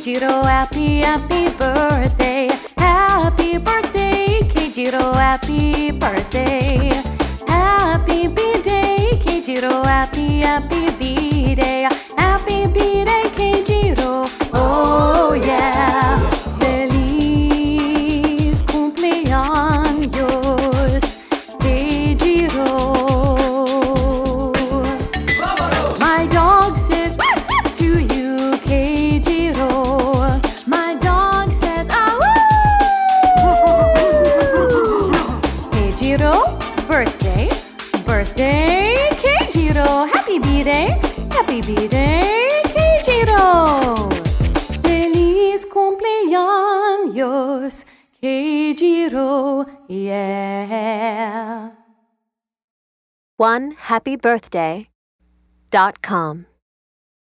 Keijiro, happy, happy birthday. Happy birthday, Keijiro, happy birthday. Happy B-Day, Keijiro, happy, happy B-Day. Happy B-Day, Keijiro, oh yeah. Feliz cumpleaños, Keijiro. My dog says to you, Keijiro. My dog says, ah Keijiro, birthday, birthday, Keijiro. Happy B-Day, happy B-Day, Keijiro. Feliz cumpleaños, Keijiro, yeah. OneHappyBirthday.com